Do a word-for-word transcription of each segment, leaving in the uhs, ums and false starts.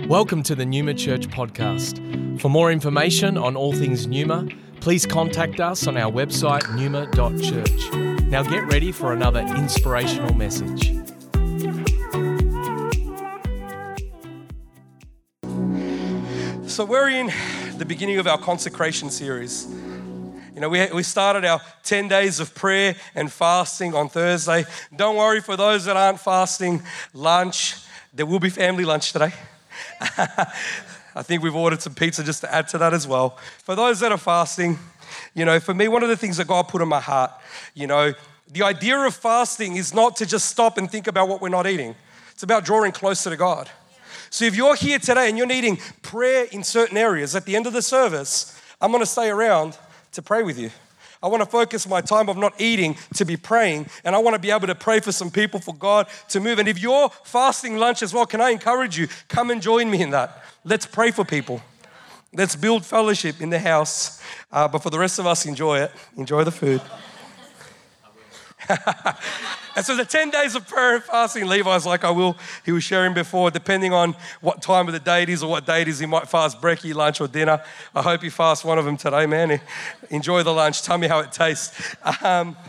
Welcome to the Numa Church podcast. For more information on all things Numa, please contact us on our website, numa dot church. Now get ready for another inspirational message. So we're in the beginning of our consecration series. You know, we, we started our ten days of prayer and fasting on Thursday. Don't worry, for those that aren't fasting, lunch, there will be family lunch today. I think we've ordered some pizza just to add to that as well. For those that are fasting, you know, for me, one of the things that God put in my heart, you know, the idea of fasting is not to just stop and think about what we're not eating. It's about drawing closer to God. So if you're here today and you're needing prayer in certain areas, at the end of the service, I'm going to stay around to pray with you. I want to focus my time of not eating to be praying, and I want to be able to pray for some people, for God to move. And if you're fasting lunch as well, can I encourage you, come and join me in that. Let's pray for people. Let's build fellowship in the house. Uh, but for the rest of us, enjoy it. Enjoy the food. And so the ten days of prayer and fasting, Levi's like I will, he was sharing before, depending on what time of the day it is or what day it is, he might fast brekkie, lunch or dinner. I hope you fast one of them today, man. Enjoy the lunch. Tell me how it tastes. Um,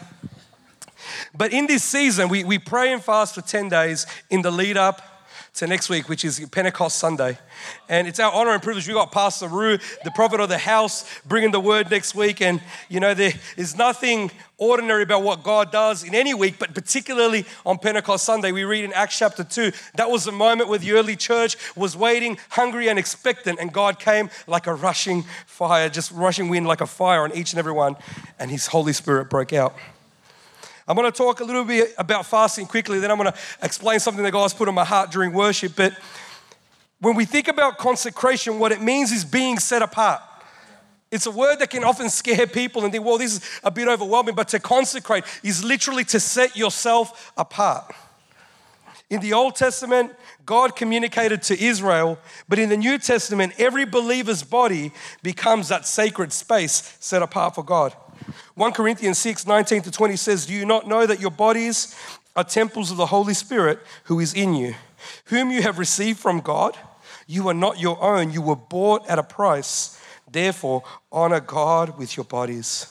but in this season, we, we pray and fast for ten days in the lead up to next week, which is Pentecost Sunday. And it's our honor and privilege. We got Pastor Rue, the prophet of the house, bringing the word next week. And, you know, there is nothing ordinary about what God does in any week, but particularly on Pentecost Sunday. We read in Acts chapter two, that was the moment where the early church was waiting, hungry and expectant, and God came like a rushing fire, just rushing wind like a fire on each and every one, and his Holy Spirit broke out. I'm going to talk a little bit about fasting quickly, then I'm going to explain something that God's put on my heart during worship. But when we think about consecration, what it means is being set apart. It's a word that can often scare people and think, well, this is a bit overwhelming, but to consecrate is literally to set yourself apart. In the Old Testament, God communicated to Israel, but in the New Testament, every believer's body becomes that sacred space set apart for God. First Corinthians six, nineteen to twenty says, do you not know that your bodies are temples of the Holy Spirit who is in you, whom you have received from God? You are not your own. You were bought at a price. Therefore, honor God with your bodies.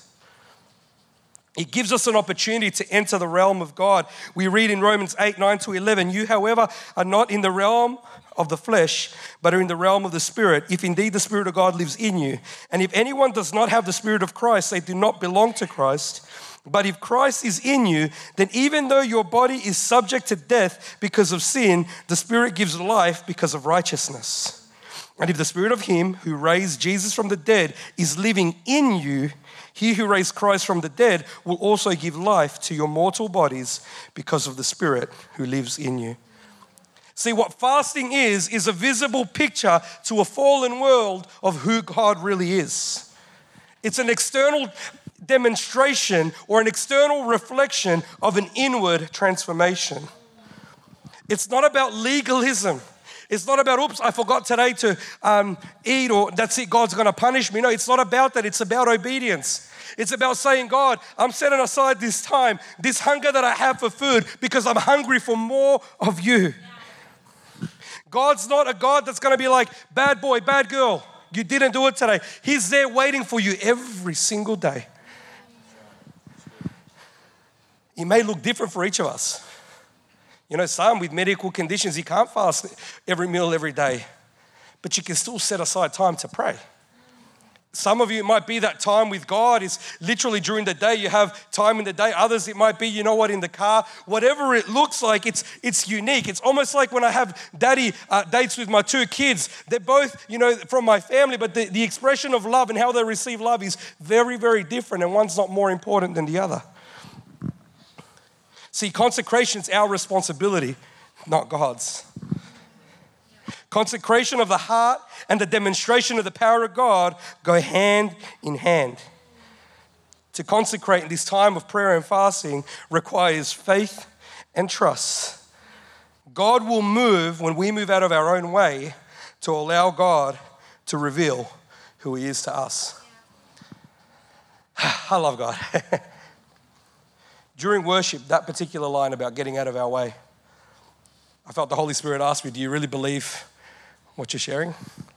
It gives us an opportunity to enter the realm of God. We read in Romans eight, nine to eleven, you, however, are not in the realm of the flesh, but are in the realm of the Spirit, if indeed the Spirit of God lives in you. And if anyone does not have the Spirit of Christ, they do not belong to Christ. But if Christ is in you, then even though your body is subject to death because of sin, the Spirit gives life because of righteousness. And if the Spirit of Him who raised Jesus from the dead is living in you, He who raised Christ from the dead will also give life to your mortal bodies because of the Spirit who lives in you. See, what fasting is, is a visible picture to a fallen world of who God really is. It's an external demonstration or an external reflection of an inward transformation. It's not about legalism. It's not about, oops, I forgot today to um, eat, or that's it, God's going to punish me. No, it's not about that. It's about obedience. It's about saying, God, I'm setting aside this time, this hunger that I have for food, because I'm hungry for more of you. God's not a God that's going to be like, bad boy, bad girl, you didn't do it today. He's there waiting for you every single day. It may look different for each of us. You know, some with medical conditions, you can't fast every meal every day, but you can still set aside time to pray. Some of you, it might be that time with God is literally during the day. You have time in the day. Others, it might be, you know what, in the car. Whatever it looks like, it's it's unique. It's almost like when I have daddy uh, dates with my two kids. They're both, you know, from my family, but the, the expression of love and how they receive love is very, very different, and one's not more important than the other. See, consecration's our responsibility, not God's. Consecration of the heart and the demonstration of the power of God go hand in hand. To consecrate in this time of prayer and fasting requires faith and trust. God will move when we move out of our own way to allow God to reveal who He is to us. I love God. During worship, that particular line about getting out of our way, I felt the Holy Spirit ask me, do you really believe what you're sharing?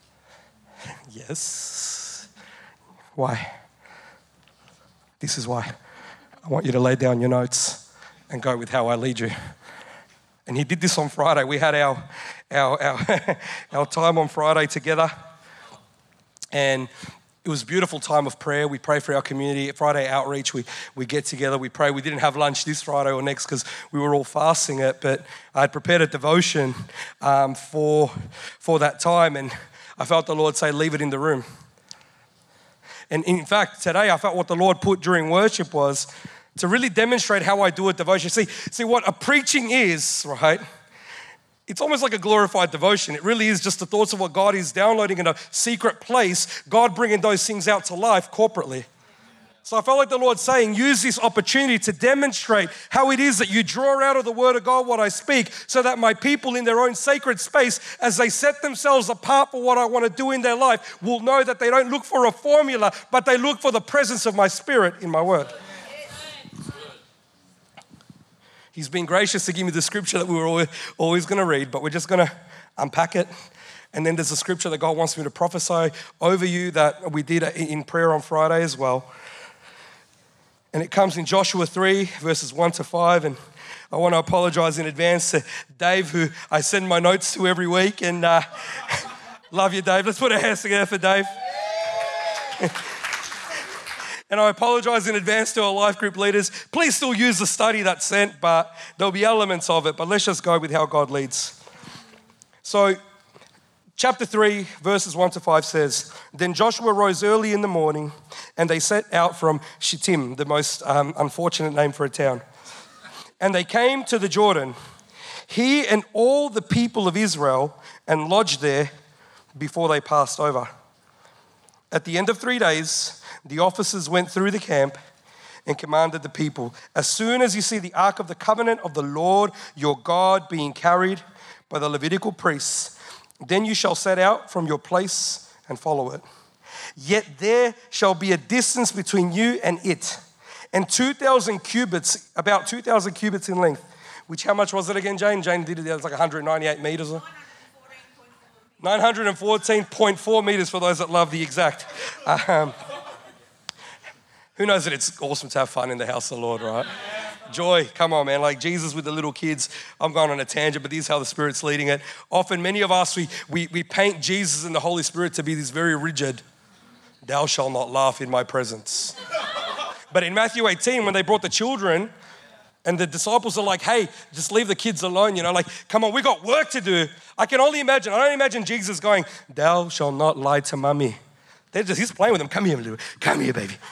Yes. Why? This is why. I want you to lay down your notes and go with how I lead you. And he did this on Friday. We had our our our, our time on Friday together. And it was a beautiful time of prayer. We pray for our community. Friday outreach, we, we get together, we pray. We didn't have lunch this Friday or next because we were all fasting it, but I had prepared a devotion um, for, for that time, and I felt the Lord say, leave it in the room. And in fact, today I felt what the Lord put during worship was to really demonstrate how I do a devotion. See, see what a preaching is, right? It's almost like a glorified devotion. It really is just the thoughts of what God is downloading in a secret place, God bringing those things out to life corporately. So I felt like the Lord saying, use this opportunity to demonstrate how it is that you draw out of the Word of God what I speak, so that my people in their own sacred space, as they set themselves apart for what I want to do in their life, will know that they don't look for a formula, but they look for the presence of my Spirit in my Word. He's been gracious to give me the scripture that we were always, always going to read, but we're just going to unpack it. And then there's a scripture that God wants me to prophesy over you that we did in prayer on Friday as well. And it comes in Joshua three, verses one to five. And I want to apologize in advance to Dave, who I send my notes to every week. And uh, love you, Dave. Let's put our hands together for Dave. And I apologize in advance to our life group leaders. Please still use the study that's sent, but there'll be elements of it. But let's just go with how God leads. So, chapter three, verses one to five says, Then Joshua rose early in the morning, and they set out from Shittim, the most um, unfortunate name for a town. And they came to the Jordan, he and all the people of Israel, and lodged there before they passed over. At the end of three days, the officers went through the camp and commanded the people, as soon as you see the ark of the covenant of the Lord your God being carried by the Levitical priests, then you shall set out from your place and follow it. Yet there shall be a distance between you and it, and two thousand cubits, about two thousand cubits in length, which how much was it again, Jane? Jane did it, it was like one hundred ninety-eight meters. nine hundred fourteen point four meters for those that love the exact. Um, who knows that it's awesome to have fun in the house of the Lord, right? Joy, come on, man. Like Jesus with the little kids. I'm going on a tangent, but this is how the Spirit's leading it. Often, many of us, we, we, we paint Jesus and the Holy Spirit to be this very rigid, thou shalt not laugh in my presence. But in Matthew eighteen, when they brought the children, and the disciples are like, hey, just leave the kids alone, you know, like, come on, we got work to do. I can only imagine, I don't imagine Jesus going, thou shalt not lie to mommy. They're just, he's playing with them. Come here, little, come here, baby.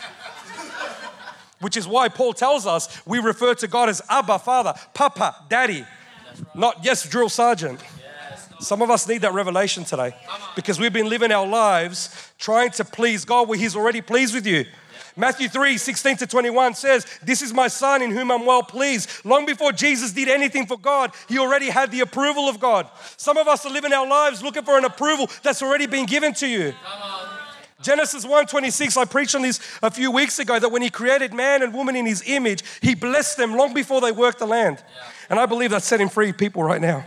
Which is why Paul tells us we refer to God as Abba, Father, Papa, Daddy, right. Not yes, drill sergeant. Yes, Some of us need that revelation today because we've been living our lives trying to please God where he's already pleased with you. Matthew three, sixteen to twenty-one says, this is my son in whom I'm well pleased. Long before Jesus did anything for God, he already had the approval of God. Some of us are living our lives looking for an approval that's already been given to you. Come on. Genesis one twenty-six, I preached on this a few weeks ago, that when he created man and woman in his image, he blessed them long before they worked the land. Yeah. And I believe that's setting free people right now.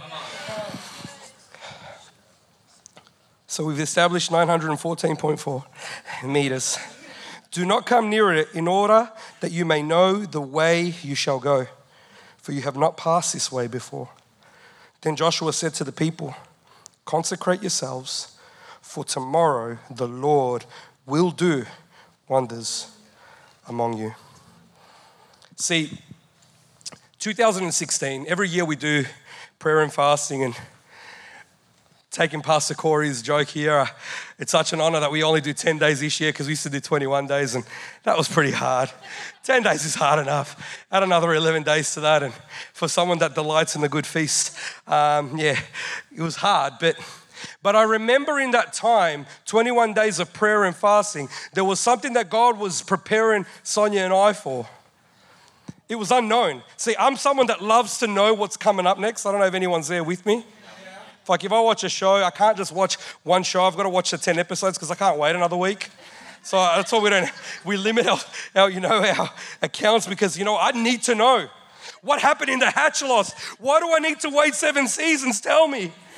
So we've established nine hundred fourteen point four meters. Do not come near it in order that you may know the way you shall go, for you have not passed this way before. Then Joshua said to the people, consecrate yourselves, for tomorrow the Lord will do wonders among you. See, two thousand sixteen, every year we do prayer and fasting, and taking Pastor Corey's joke here, it's such an honor that we only do ten days this year because we used to do twenty-one days, and that was pretty hard. ten days is hard enough. Add another eleven days to that, and for someone that delights in the good feast, um, yeah, it was hard, but But I remember in that time, twenty-one days of prayer and fasting, there was something that God was preparing Sonia and I for. It was unknown. See, I'm someone that loves to know what's coming up next. I don't know if anyone's there with me. Like if I watch a show, I can't just watch one show. I've got to watch the ten episodes because I can't wait another week. So that's why we don't, we limit our, our, you know, our accounts because, you know, I need to know. What happened in the Hatch Loss? Why do I need to wait seven seasons? Tell me.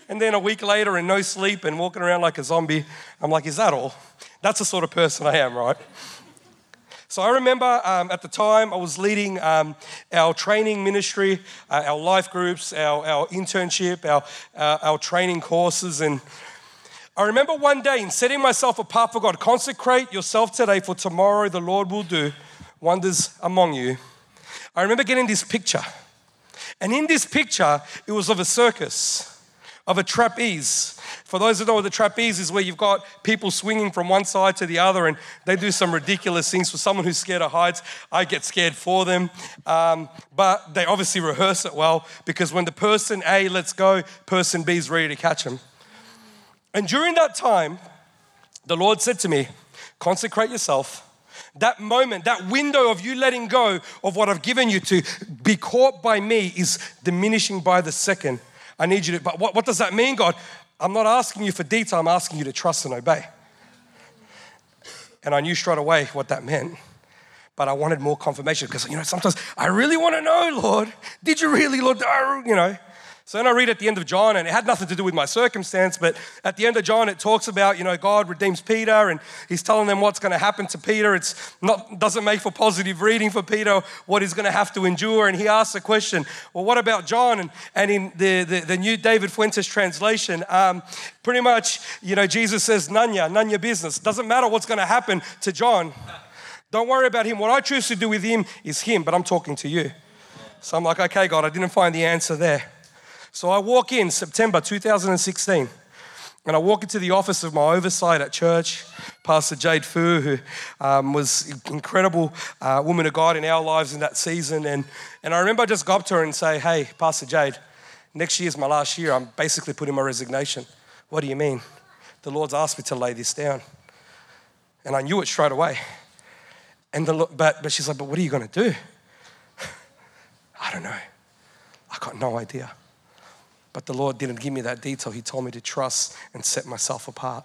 and then a week later and no sleep and walking around like a zombie. I'm like, is that all? That's the sort of person I am, right? So I remember um, at the time I was leading um, our training ministry, uh, our life groups, our, our internship, our, uh, our training courses. And I remember one day in setting myself apart for God, consecrate yourself today for tomorrow the Lord will do wonders among you. I remember getting this picture. And in this picture, it was of a circus, of a trapeze. For those who know what the trapeze is, where you've got people swinging from one side to the other and they do some ridiculous things. For someone who's scared of heights, I get scared for them. Um, but they obviously rehearse it well, because when the person A lets go, person B is ready to catch them. And during that time, the Lord said to me, consecrate yourself. That moment, that window of you letting go of what I've given you to be caught by me is diminishing by the second. I need you to, but what, what does that mean, God? I'm not asking you for detail, I'm asking you to trust and obey. And I knew straight away what that meant, but I wanted more confirmation, because, you know, sometimes I really want to know, Lord, did you really, Lord, you know? So then I read at the end of John, and it had nothing to do with my circumstance, but at the end of John, it talks about, you know, God redeems Peter, and he's telling them what's going to happen to Peter. It's not, doesn't make for positive reading for Peter, what he's going to have to endure. And he asks the question, well, what about John? And, and in the, the, the new David Fuentes translation, um, pretty much, you know, Jesus says, none ya, none your business. Doesn't matter what's going to happen to John. Don't worry about him. What I choose to do with him is him, but I'm talking to you. So I'm like, okay, God, I didn't find the answer there. So I walk in September two thousand sixteen, and I walk into the office of my oversight at church, Pastor Jade Fu, who um, was an incredible uh, woman of God in our lives in that season. And, and I remember I just go up to her and say, hey, Pastor Jade, next year is my last year. I'm basically putting my resignation. What do you mean? The Lord's asked me to lay this down. And I knew it straight away. And the, but, but she's like, but what are you going to do? I don't know. I got no idea. But the Lord didn't give me that detail. He told me to trust and set myself apart.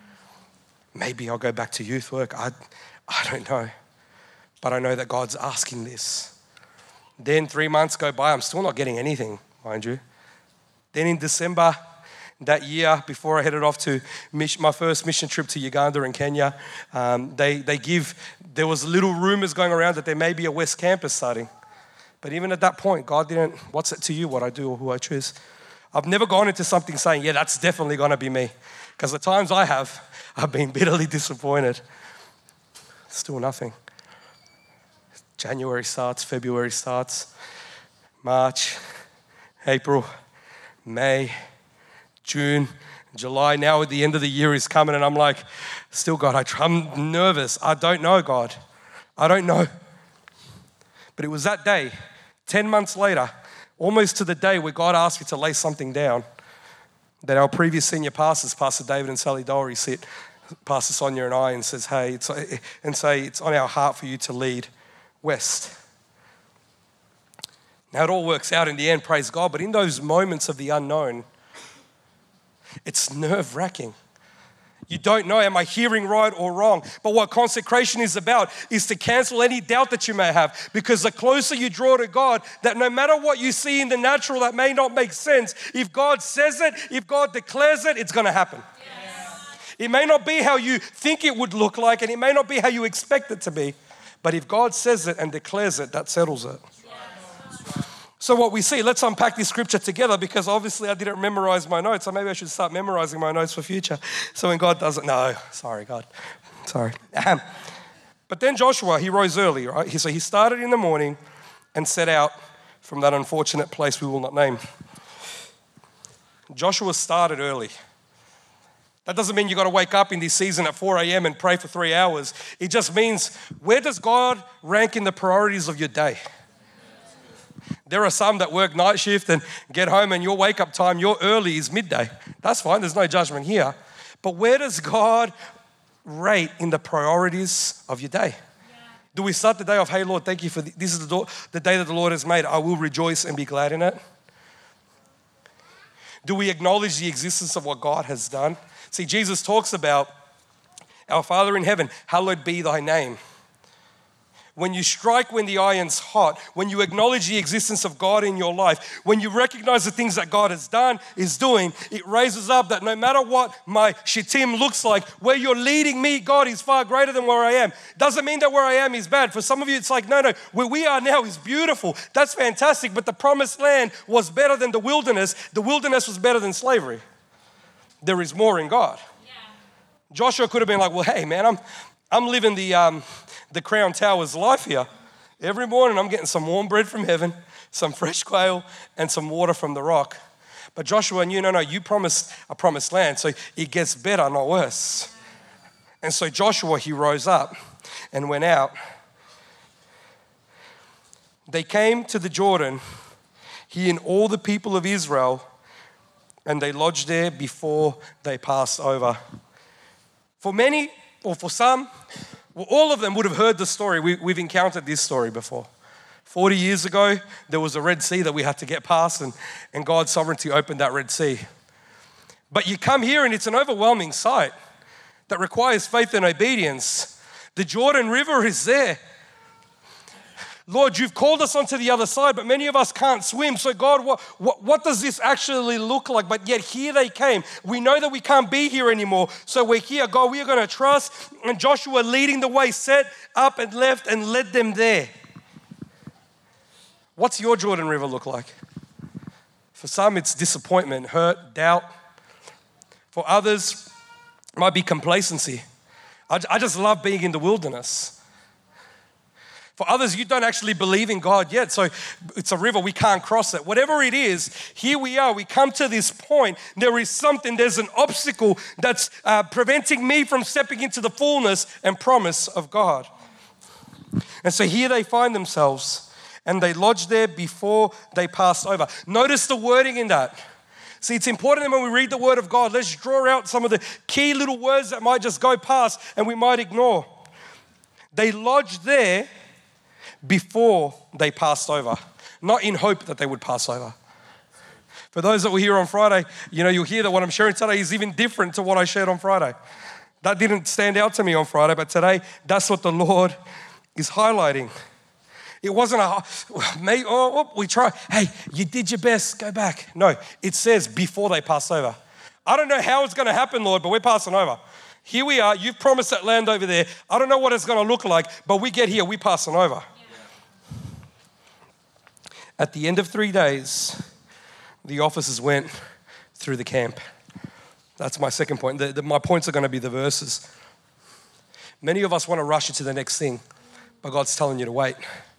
Maybe I'll go back to youth work. I, I don't know. But I know that God's asking this. Then three months go by. I'm still not getting anything, mind you. Then in December that year, before I headed off to mission, my first mission trip to Uganda and Kenya, um, they, they give, there was little rumors going around that there may be a West Campus starting. But even at that point, God didn't, what's it to you what I do or who I choose? I've never gone into something saying, yeah, that's definitely going to be me. Because the times I have, I've been bitterly disappointed. Still nothing. January starts, February starts, March, April, May, June, July. Now at the end of the year is coming, and I'm like, still, God, I try, I'm nervous. I don't know, God. I don't know. But it was that day, ten months later, almost to the day where God asked me to lay something down, that our previous senior pastors, Pastor David and Sally Dowery, sit, Pastor Sonia and I, and says, hey, it's, and say, it's on our heart for you to lead West. Now it all works out in the end, praise God, but in those moments of the unknown, it's nerve-wracking. You don't know, am I hearing right or wrong? But what consecration is about is to cancel any doubt that you may have, because the closer you draw to God, that no matter what you see in the natural that may not make sense, if God says it, if God declares it, it's going to happen. Yes. It may not be how you think it would look like, and it may not be how you expect it to be, but if God says it and declares it, that settles it. So what we see, let's unpack this scripture together, because obviously I didn't memorize my notes, so maybe I should start memorizing my notes for future. So when God does it, no, sorry, God, sorry. But then Joshua, he rose early, right? So he started in the morning and set out from that unfortunate place we will not name. Joshua started early. That doesn't mean you got to wake up in this season at four a.m. and pray for three hours. It just means, where does God rank in the priorities of your day? There are some that work night shift and get home, and your wake up time, your early is midday. That's fine, there's no judgment here. But where does God rate in the priorities of your day? Yeah. Do we start the day off, hey Lord, thank you for the, this is the, do- the day that the Lord has made. I will rejoice and be glad in it. Do we acknowledge the existence of what God has done? See, Jesus talks about our Father in heaven, hallowed be thy name. when you strike when the iron's hot, when you acknowledge the existence of God in your life, when you recognize the things that God has done, is doing, it raises up that no matter what my shittim looks like, where you're leading me, God, is far greater than where I am. Doesn't mean that where I am is bad. For some of you, it's like, no, no, where we are now is beautiful. That's fantastic, but the promised land was better than the wilderness. The wilderness was better than slavery. There is more in God. Yeah. Joshua could have been like, well, hey, man, I'm, I'm living the... Um, the Crown Tower's life here. Every morning I'm getting some warm bread from heaven, some fresh quail, and some water from the rock. But Joshua knew, no, no, you promised a promised land, so it gets better, not worse. And so Joshua, he rose up and went out. They came to the Jordan, he and all the people of Israel, and they lodged there before they passed over. For many, or for some, well, all of them would have heard the story. We, we've encountered this story before. forty years ago, there was a Red Sea that we had to get past, and, and God's sovereignty opened that Red Sea. But you come here and it's an overwhelming sight that requires faith and obedience. The Jordan River is there. Lord, you've called us onto the other side, but many of us can't swim. So God, what, what, what does this actually look like? But yet here they came. We know that we can't be here anymore. So we're here. God, we are going to trust. And Joshua leading the way, set up and left and led them there. What's your Jordan River look like? For some, it's disappointment, hurt, doubt. For others, it might be complacency. I, I just love being in the wilderness. For others, you don't actually believe in God yet, so it's a river, we can't cross it. Whatever it is, here we are, we come to this point. There is something, there's an obstacle that's uh, preventing me from stepping into the fullness and promise of God. And so here they find themselves, and they lodged there before they passed over. Notice the wording in that. See, it's important that when we read the word of God, let's draw out some of the key little words that might just go past and we might ignore. They lodged there before they passed over, not in hope that they would pass over. For those that were here on Friday, you know, you'll hear that what I'm sharing today is even different to what I shared on Friday. That didn't stand out to me on Friday, but today, that's what the Lord is highlighting. It wasn't a, maybe, oh, we try, hey, you did your best, go back. No, it says before they pass over. I don't know how it's going to happen, Lord, but we're passing over. Here we are, you've promised that land over there. I don't know what it's going to look like, but we get here, we're passing over. At the end of three days, the officers went through the camp. That's my second point. The, the, my points are going to be the verses. Many of us want to rush into the next thing, but God's telling you to wait.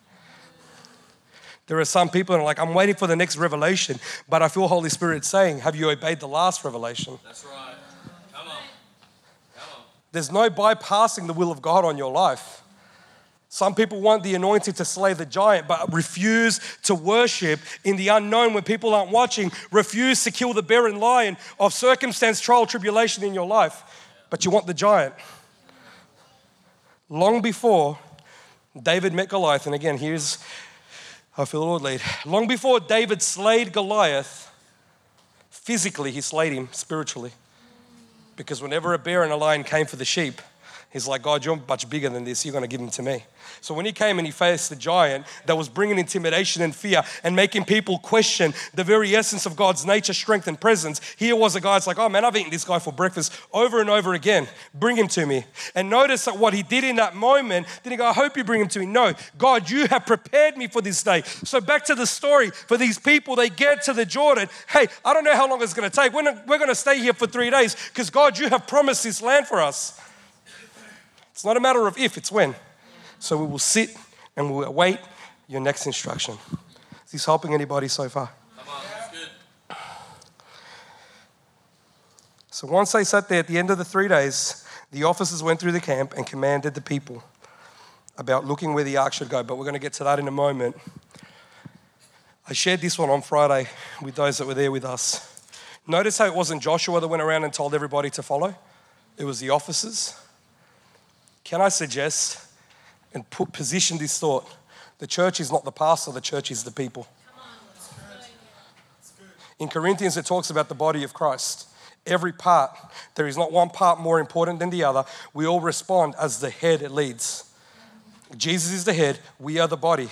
There are some people that are like, I'm waiting for the next revelation, but I feel Holy Spirit saying, have you obeyed the last revelation? That's right. Come on. Come on. There's no bypassing the will of God on your life. Some people want the anointing to slay the giant, but refuse to worship in the unknown when people aren't watching. Refuse to kill the barren lion of circumstance, trial, tribulation in your life. But you want the giant. Long before David met Goliath, and again, here's, I feel the Lord lead. Long before David slayed Goliath, physically he slayed him spiritually. Because whenever a bear and a lion came for the sheep, he's like, God, you're much bigger than this. You're going to give him to me. So when he came and he faced the giant that was bringing intimidation and fear and making people question the very essence of God's nature, strength, and presence, here was a guy that's like, oh man, I've eaten this guy for breakfast over and over again. Bring him to me. And notice that what he did in that moment, didn't he go, I hope you bring him to me? No, God, you have prepared me for this day. So back to the story for these people, they get to the Jordan. Hey, I don't know how long it's going to take. We're, not, we're going to stay here for three days because God, you have promised this land for us. It's not a matter of if, it's when. So we will sit and we'll await your next instruction. Is this helping anybody so far? Come on, that's good. So once they sat there at the end of the three days, the officers went through the camp and commanded the people about looking where the ark should go. But we're going to get to that in a moment. I shared this one on Friday with those that were there with us. Notice how it wasn't Joshua that went around and told everybody to follow. It was the officers. Can I suggest and put, position this thought? The church is not the pastor, the church is the people. In Corinthians, it talks about the body of Christ. Every part, there is not one part more important than the other. We all respond as the head leads. Jesus is the head. We are the body.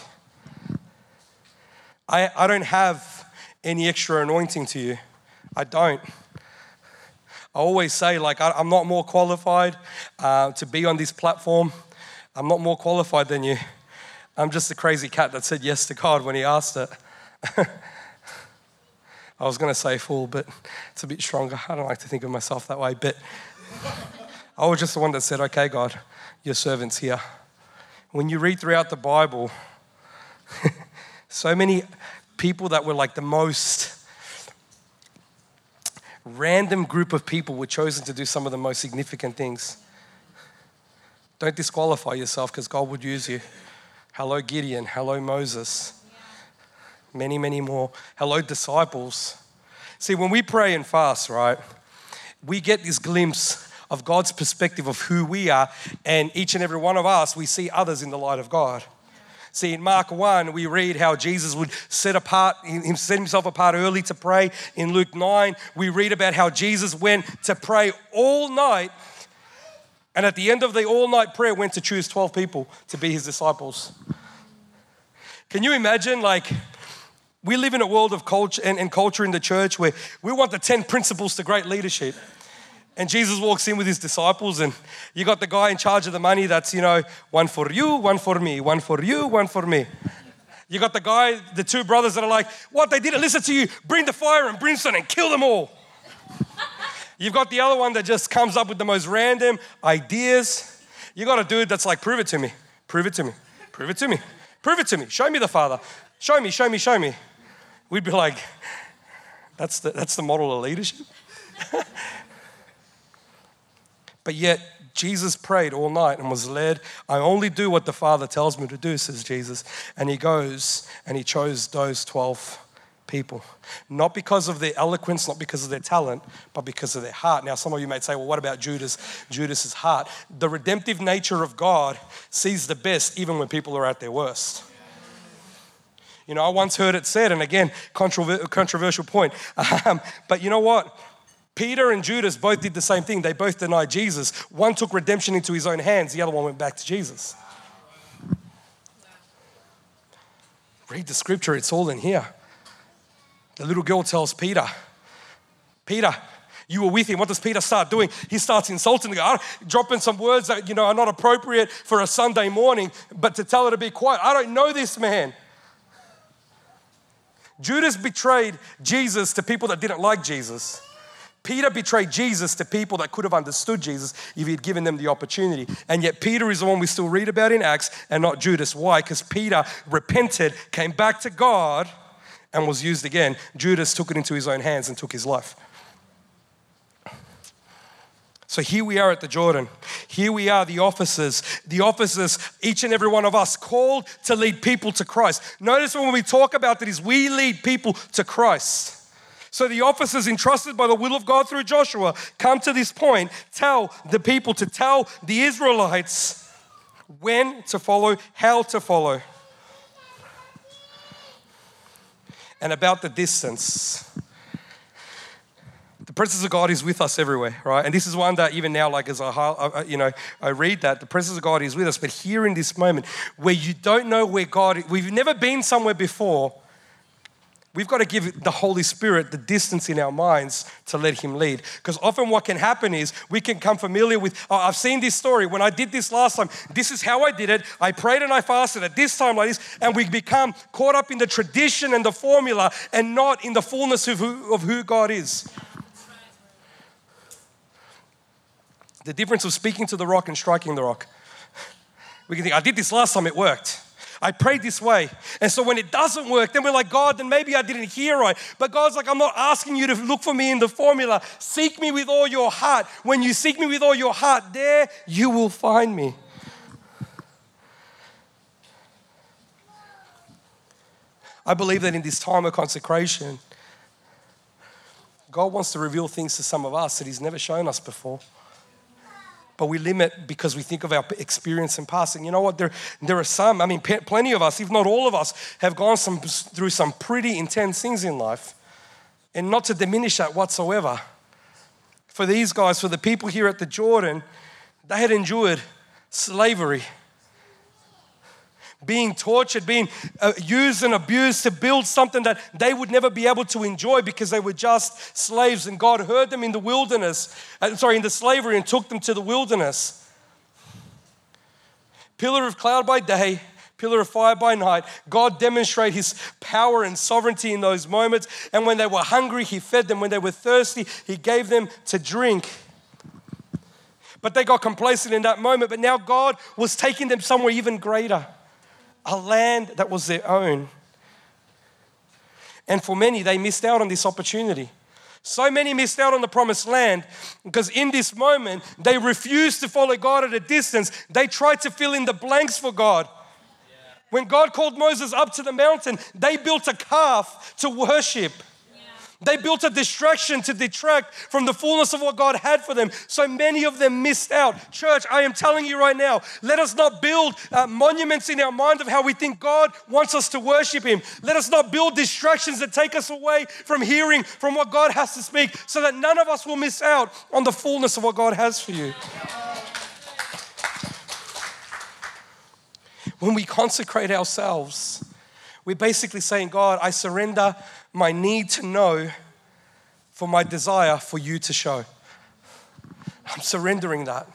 I, I don't have any extra anointing to you. I don't. I always say, like, I, I'm not more qualified uh, to be on this platform. I'm not more qualified than you. I'm just a crazy cat that said yes to God when he asked it. I was going to say fool, but it's a bit stronger. I don't like to think of myself that way, but I was just the one that said, okay, God, your servant's here. When you read throughout the Bible, so many people that were like the most random group of people were chosen to do some of the most significant things. Don't disqualify yourself because God would use you. Hello, Gideon. Hello, Moses. Many, many more. Hello, disciples. See, when we pray and fast, right, we get this glimpse of God's perspective of who we are, and each and every one of us, we see others in the light of God. See, in Mark one, we read how Jesus would set apart, set himself apart early to pray. In Luke nine, we read about how Jesus went to pray all night, and at the end of the all-night prayer, went to choose twelve people to be his disciples. Can you imagine, like, we live in a world of culture and, and culture in the church where we want the ten principles to great leadership. And Jesus walks in with his disciples, and you got the guy in charge of the money that's, you know, one for you, one for me, one for you, one for me. You got the guy, the two brothers that are like, what, they didn't listen to you, bring the fire and brimstone and kill them all. You've got the other one that just comes up with the most random ideas. You got a dude that's like, prove it to me, prove it to me, prove it to me, prove it to me, show me the Father, show me, show me, show me. We'd be like, that's the, that's the model of leadership. But yet, Jesus prayed all night and was led. I only do what the Father tells me to do, says Jesus. And he goes and he chose those twelve people. Not because of their eloquence, not because of their talent, but because of their heart. Now, some of you may say, well, what about Judas? Judas's heart. The redemptive nature of God sees the best even when people are at their worst. You know, I once heard it said, and again, controver- controversial point, um, but you know what? Peter and Judas both did the same thing. They both denied Jesus. One took redemption into his own hands. The other one went back to Jesus. Read the scripture. It's all in here. The little girl tells Peter, Peter, you were with him. What does Peter start doing? He starts insulting the guy, dropping some words that, you know, are not appropriate for a Sunday morning, but to tell her to be quiet. I don't know this man. Judas betrayed Jesus to people that didn't like Jesus. Peter betrayed Jesus to people that could have understood Jesus if he had given them the opportunity. And yet Peter is the one we still read about in Acts and not Judas. Why? Because Peter repented, came back to God, and was used again. Judas took it into his own hands and took his life. So here we are at the Jordan. Here we are, the officers. The officers, each and every one of us, called to lead people to Christ. Notice when we talk about that is we lead people to Christ. So the officers entrusted by the will of God through Joshua come to this point, tell the people to tell the Israelites when to follow, how to follow, and about the distance. The presence of God is with us everywhere, right? And this is one that even now, like as I, you know, I read that, the presence of God is with us. But here in this moment where you don't know where God is, we've never been somewhere before, we've got to give the Holy Spirit the distance in our minds to let him lead. Because often what can happen is we can come familiar with, oh, I've seen this story. When I did this last time, this is how I did it. I prayed and I fasted at this time like this. And we become caught up in the tradition and the formula and not in the fullness of who, of who God is. The difference of speaking to the rock and striking the rock. We can think, I did this last time, it worked. I prayed this way. And so when it doesn't work, then we're like, God, then maybe I didn't hear right. But God's like, I'm not asking you to look for me in the formula. Seek me with all your heart. When you seek me with all your heart, there you will find me. I believe that in this time of consecration, God wants to reveal things to some of us that he's never shown us before. But we limit because we think of our experience in passing. You know what? There, there are some, I mean, plenty of us, if not all of us, have gone some, through some pretty intense things in life. And not to diminish that whatsoever. For these guys, for the people here at the Jordan, they had endured slavery. being tortured, being uh, used and abused to build something that they would never be able to enjoy because they were just slaves. And God heard them in the wilderness, uh, sorry, in the slavery, and took them to the wilderness. Pillar of cloud by day, pillar of fire by night. God demonstrated his power and sovereignty in those moments. And when they were hungry, he fed them. When they were thirsty, he gave them to drink. But they got complacent in that moment. But now God was taking them somewhere even greater, a land that was their own. And for many, they missed out on this opportunity. So many missed out on the promised land because in this moment, they refused to follow God at a distance. They tried to fill in the blanks for God. When God called Moses up to the mountain, they built a calf to worship. They built a distraction to detract from the fullness of what God had for them. So many of them missed out. Church, I am telling you right now, let us not build uh, monuments in our mind of how we think God wants us to worship him. Let us not build distractions that take us away from hearing from what God has to speak, so that none of us will miss out on the fullness of what God has for you. When we consecrate ourselves, we're basically saying, God, I surrender my need to know for my desire for you to show. I'm surrendering that.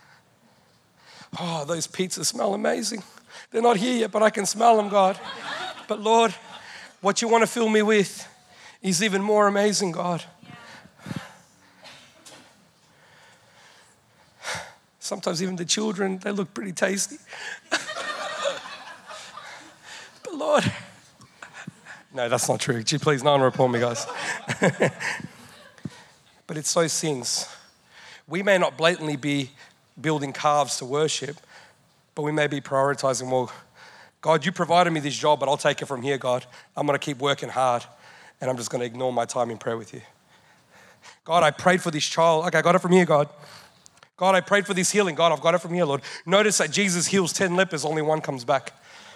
Oh, those pizzas smell amazing. They're not here yet, but I can smell them, God. But Lord, what you want to fill me with is even more amazing, God. Sometimes even the children, they look pretty tasty. But Lord, no, that's not true. Gee, please, no one report me, guys. But it's those things. We may not blatantly be building calves to worship, but we may be prioritizing, well, God, you provided me this job, but I'll take it from here, God. I'm going to keep working hard, and I'm just going to ignore my time in prayer with you. God, I prayed for this child. Okay, I got it from here, God. God, I prayed for this healing. God, I've got it from here, Lord. Notice that Jesus heals ten lepers, only one comes back.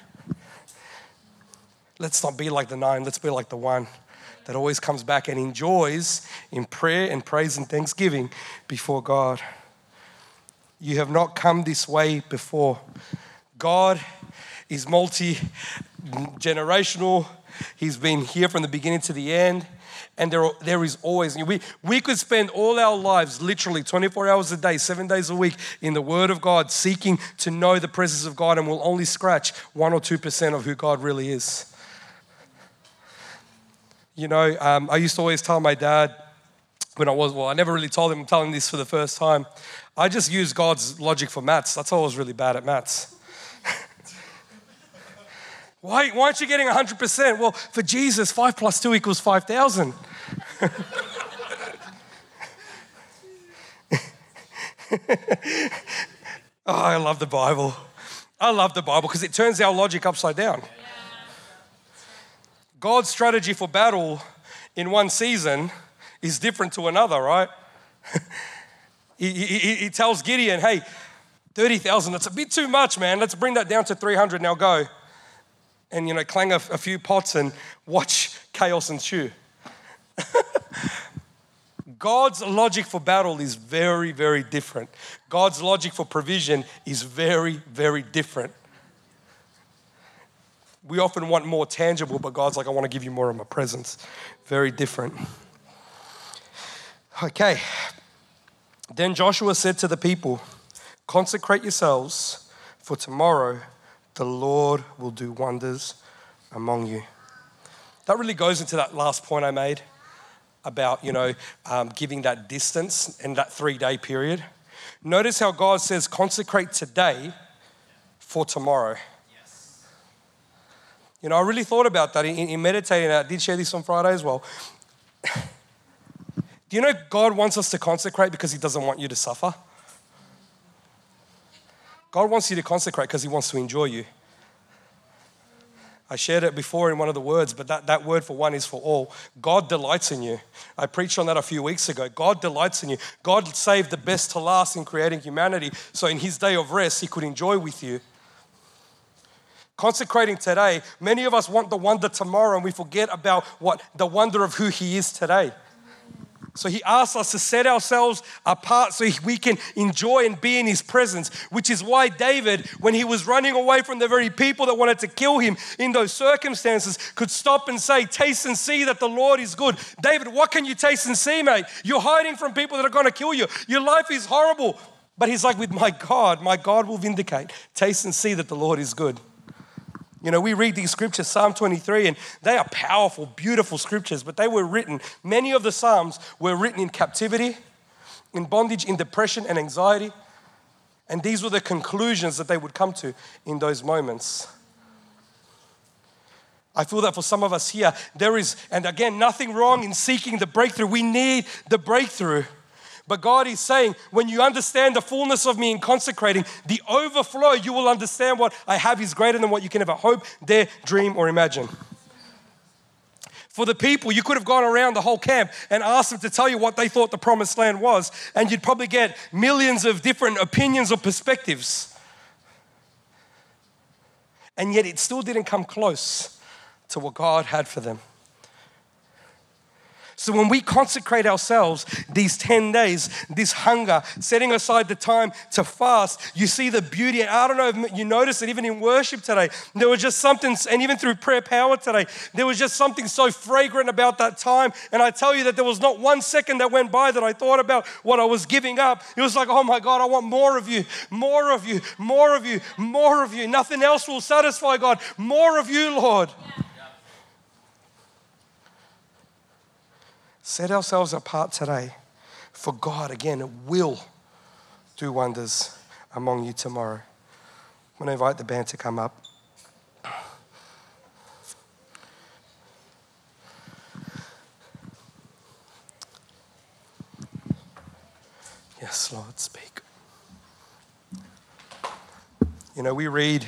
Let's not be like the nine. Let's be like the one that always comes back and enjoys in prayer and praise and thanksgiving before God. You have not come this way before. God is multi-generational. He's been here from the beginning to the end. And there, there is always, we, we could spend all our lives, literally twenty-four hours a day, seven days a week in the Word of God, seeking to know the presence of God, and we'll only scratch one or two percent of who God really is. You know, um, I used to always tell my dad when I was, well, I never really told him, I'm telling this for the first time. I just used God's logic for maths. That's why I was really bad at maths. Why, why aren't you getting one hundred percent? Well, for Jesus, five plus two equals five thousand. Oh, I love the Bible. I love the Bible because it turns our logic upside down. God's strategy for battle in one season is different to another, right? he, he, he tells Gideon, hey, thirty thousand, that's a bit too much, man. Let's bring that down to three hundred, now go. And, you know, clang a, a few pots and watch chaos ensue. God's logic for battle is very, very different. God's logic for provision is very, very different. We often want more tangible, but God's like, I want to give you more of my presence. Very different. Okay. Then Joshua said to the people, consecrate yourselves, for tomorrow the Lord will do wonders among you. That really goes into that last point I made about, you know, um, giving that distance in that three-day period. Notice how God says, consecrate today for tomorrow. Yes. You know, I really thought about that in, in meditating. I did share this on Friday as well. Do you know God wants us to consecrate because he doesn't want you to suffer? God wants you to consecrate because he wants to enjoy you. I shared it before in one of the words, but that, that word for one is for all. God delights in you. I preached on that a few weeks ago. God delights in you. God saved the best to last in creating humanity, so in his day of rest, he could enjoy with you. Consecrating today, many of us want the wonder tomorrow and we forget about what the wonder of who he is today. So he asks us to set ourselves apart so we can enjoy and be in his presence, which is why David, when he was running away from the very people that wanted to kill him in those circumstances, could stop and say, taste and see that the Lord is good. David, what can you taste and see, mate? You're hiding from people that are going to kill you. Your life is horrible. But he's like, with my God, my God will vindicate. Taste and see that the Lord is good. You know, we read these scriptures, Psalm twenty-three, and they are powerful, beautiful scriptures, but they were written, many of the Psalms were written in captivity, in bondage, in depression and anxiety. And these were the conclusions that they would come to in those moments. I feel that for some of us here, there is, and again, nothing wrong in seeking the breakthrough. We need the breakthrough. But God is saying, when you understand the fullness of me in consecrating, the overflow, you will understand what I have is greater than what you can ever hope, dare, dream, or imagine. For the people, you could have gone around the whole camp and asked them to tell you what they thought the promised land was, and you'd probably get millions of different opinions or perspectives. And yet it still didn't come close to what God had for them. So when we consecrate ourselves these ten days, this hunger, setting aside the time to fast, you see the beauty. And I don't know if you noticed it even in worship today. There was just something, and even through prayer power today, there was just something so fragrant about that time. And I tell you that there was not one second that went by that I thought about what I was giving up. It was like, oh my God, I want more of you, more of you, more of you, more of you. Nothing else will satisfy God. More of you, Lord. Set ourselves apart today for God. Again, will do wonders among you tomorrow. I'm going to invite the band to come up. Yes, Lord, speak. You know, we read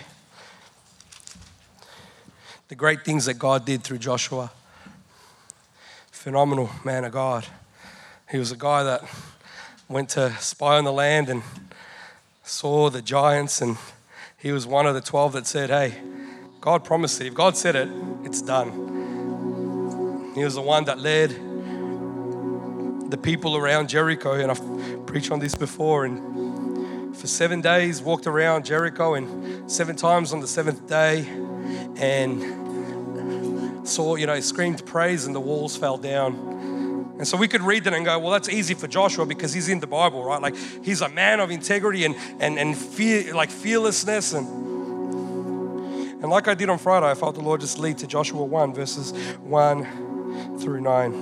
the great things that God did through Joshua. Phenomenal man of God. He was a guy that went to spy on the land and saw the giants, and he was one of the twelve that said, hey, God promised it. If God said it, it's done. He was the one that led the people around Jericho, and I've preached on this before, and for seven days walked around Jericho, and seven times on the seventh day, and saw, you know, screamed praise and the walls fell down. And so we could read that and go, well, that's easy for Joshua because he's in the Bible, right? Like he's a man of integrity and and and fear, like fearlessness. And and like I did on Friday, I felt the Lord just lead to Joshua one, verses one through nine.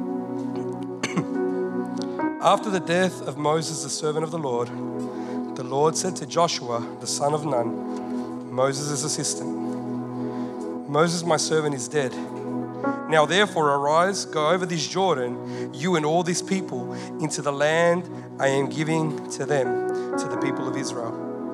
After the death of Moses, the servant of the Lord, the Lord said to Joshua, the son of Nun, Moses' assistant, Moses, my servant, is dead. Now therefore arise, go over this Jordan, you and all these people, into the land I am giving to them, to the people of Israel.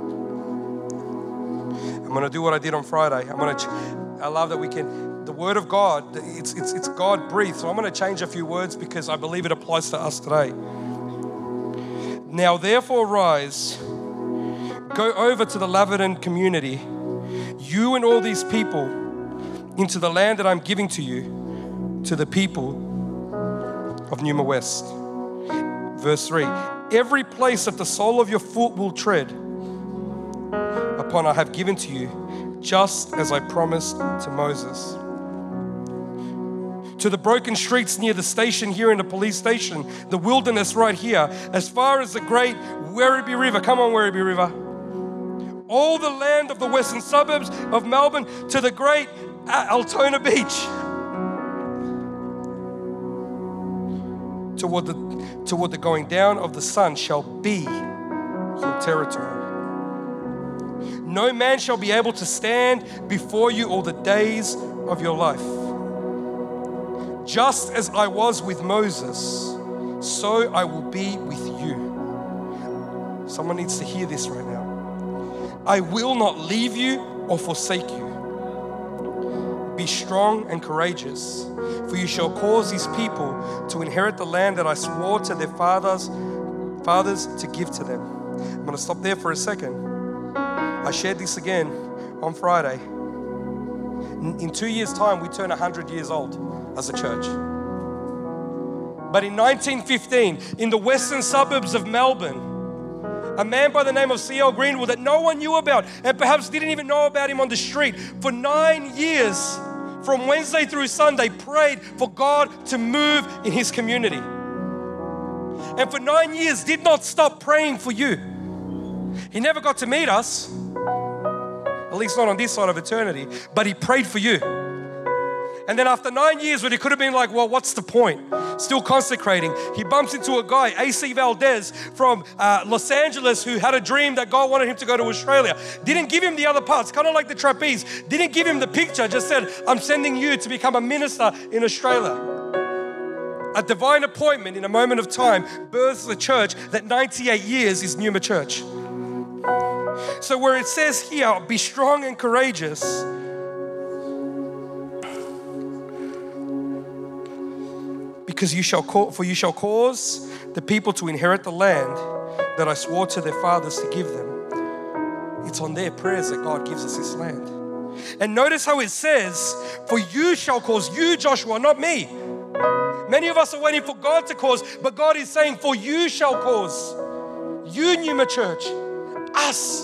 I'm going to do what I did on Friday. I'm going to, I love that we can, the word of God, it's, it's, it's God breathed. So I'm going to change a few words because I believe it applies to us today. Now therefore arise, go over to the Lavedan community, you and all these people, into the land that I'm giving to you, to the people of Numa West. Verse three, every place that the sole of your foot will tread upon I have given to you, just as I promised to Moses. To the broken streets near the station here in the police station, the wilderness right here, as far as the great Werribee River. Come on, Werribee River. All the land of the western suburbs of Melbourne to the great Altona Beach, toward the, toward the going down of the sun shall be your territory. No man shall be able to stand before you all the days of your life. Just as I was with Moses, so I will be with you. Someone needs to hear this right now. I will not leave you or forsake you. Be strong and courageous, for you shall cause these people to inherit the land that I swore to their fathers, fathers to give to them. I'm going to stop there for a second. I shared this again on Friday. In two years' time, we turn one hundred years old as a church. But in nineteen fifteen, in the western suburbs of Melbourne, a man by the name of C L Greenwood that no one knew about and perhaps didn't even know about him on the street, for nine years, from Wednesday through Sunday, prayed for God to move in his community. And for nine years did not stop praying for you. He never got to meet us, at least not on this side of eternity, but he prayed for you. And then after nine years, when he could have been like, well, what's the point? Still consecrating, he bumps into a guy, A C Valdez from uh, Los Angeles, who had a dream that God wanted him to go to Australia. Didn't give him the other parts, kind of like the trapeze. Didn't give him the picture, just said, I'm sending you to become a minister in Australia. A divine appointment in a moment of time births a church that ninety-eight years is Pneuma Church. So where it says here, be strong and courageous, because you shall call, for you shall cause the people to inherit the land that I swore to their fathers to give them. It's on their prayers that God gives us this land. And notice how it says, for you shall cause, you Joshua, not me. Many of us are waiting for God to cause, but God is saying, for you shall cause. You, Pneuma Church, us.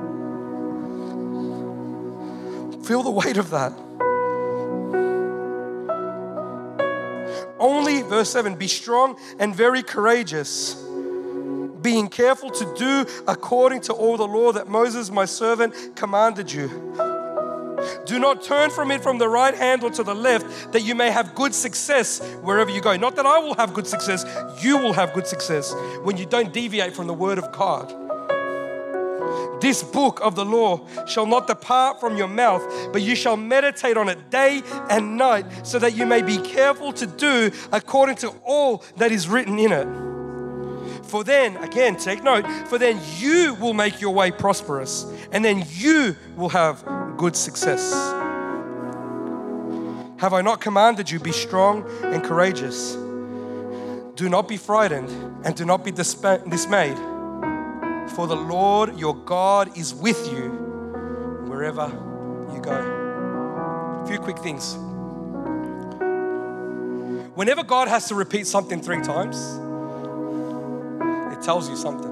Feel the weight of that. Only, verse seven, be strong and very courageous, being careful to do according to all the law that Moses, my servant, commanded you. Do not turn from it from the right hand or to the left, that you may have good success wherever you go. Not that I will have good success, you will have good success when you don't deviate from the word of God. This book of the law shall not depart from your mouth, but you shall meditate on it day and night, so that you may be careful to do according to all that is written in it. For then, again, take note, for then you will make your way prosperous, and then you will have good success. Have I not commanded you, be strong and courageous? Do not be frightened and do not be dispa- dismayed. For the Lord your God is with you wherever you go. A few quick things. Whenever God has to repeat something three times, it tells you something.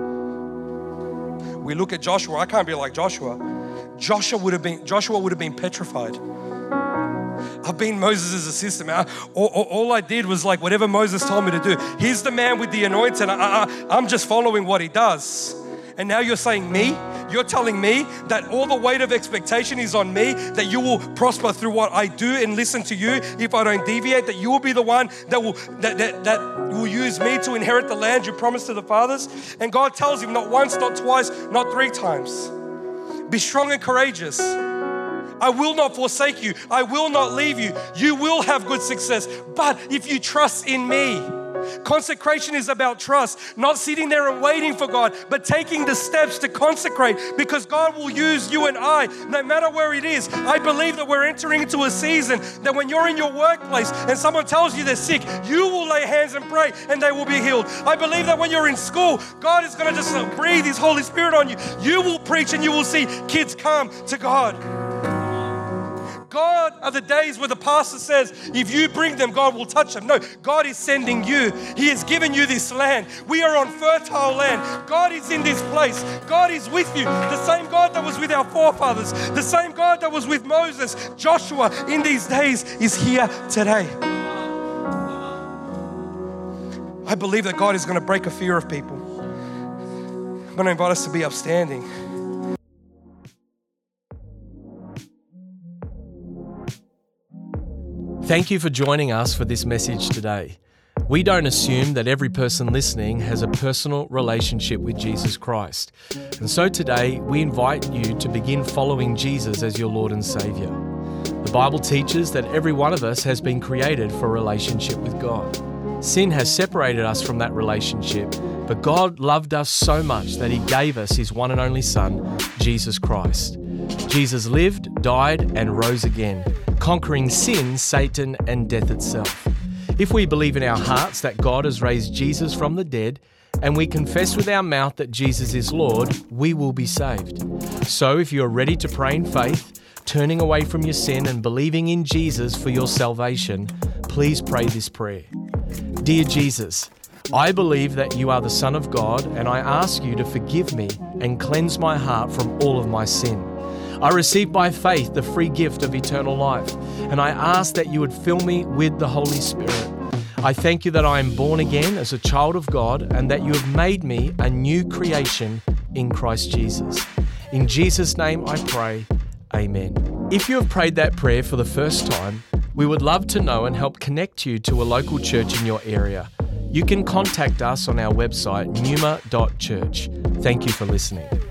We look at Joshua. I can't be like Joshua. Joshua would have been, Joshua would have been petrified. I've been Moses' assistant. I, all, all, all I did was like whatever Moses told me to do. He's the man with the anointing. I, I, I'm just following what he does. And now you're saying me? You're telling me that all the weight of expectation is on me, that you will prosper through what I do and listen to you if I don't deviate, that you will be the one that will that, that, that will use me to inherit the land you promised to the fathers. And God tells him not once, not twice, not three times. Be strong and courageous. I will not forsake you. I will not leave you. You will have good success. But if you trust in me, consecration is about trust, not sitting there and waiting for God, but taking the steps to consecrate, because God will use you and I, no matter where it is. I believe that we're entering into a season that when you're in your workplace and someone tells you they're sick, you will lay hands and pray and they will be healed. I believe that when you're in school, God is going to just breathe His Holy Spirit on you. You will preach and you will see kids come to God. God are the days where the pastor says, if you bring them, God will touch them. No, God is sending you. He has given you this land. We are on fertile land. God is in this place. God is with you. The same God that was with our forefathers, the same God that was with Moses, Joshua in these days is here today. I believe that God is going to break a fear of people. I'm going to invite us to be upstanding. Thank you for joining us for this message today. We don't assume that every person listening has a personal relationship with Jesus Christ. And so today, we invite you to begin following Jesus as your Lord and Savior. The Bible teaches that every one of us has been created for a relationship with God. Sin has separated us from that relationship, but God loved us so much that He gave us His one and only Son, Jesus Christ. Jesus lived, died, and rose again, conquering sin, Satan, and death itself. If we believe in our hearts that God has raised Jesus from the dead, and we confess with our mouth that Jesus is Lord, we will be saved. So if you are ready to pray in faith, turning away from your sin and believing in Jesus for your salvation, please pray this prayer. Dear Jesus, I believe that you are the Son of God, and I ask you to forgive me and cleanse my heart from all of my sin. I receive by faith the free gift of eternal life, and I ask that you would fill me with the Holy Spirit. I thank you that I am born again as a child of God and that you have made me a new creation in Christ Jesus. In Jesus' name I pray, amen. If you have prayed that prayer for the first time, we would love to know and help connect you to a local church in your area. You can contact us on our website, numa dot church. Thank you for listening.